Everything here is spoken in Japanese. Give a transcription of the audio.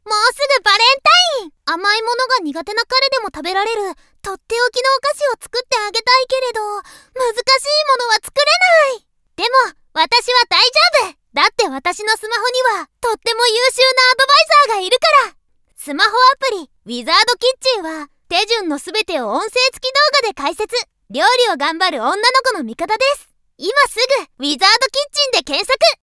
もうすぐバレンタイン。甘いものが苦手な彼でも食べられるとっておきのお菓子を作ってあげたいけれど、難しいものは作れない。でも私は大丈夫。だって私のスマホにはとっても優秀なアドバイザーがいるから。スマホアプリウィザードキッチンは手順のすべてを音声付き動画で解説。料理を頑張る女の子の味方です。今すぐウィザードキッチンで検索。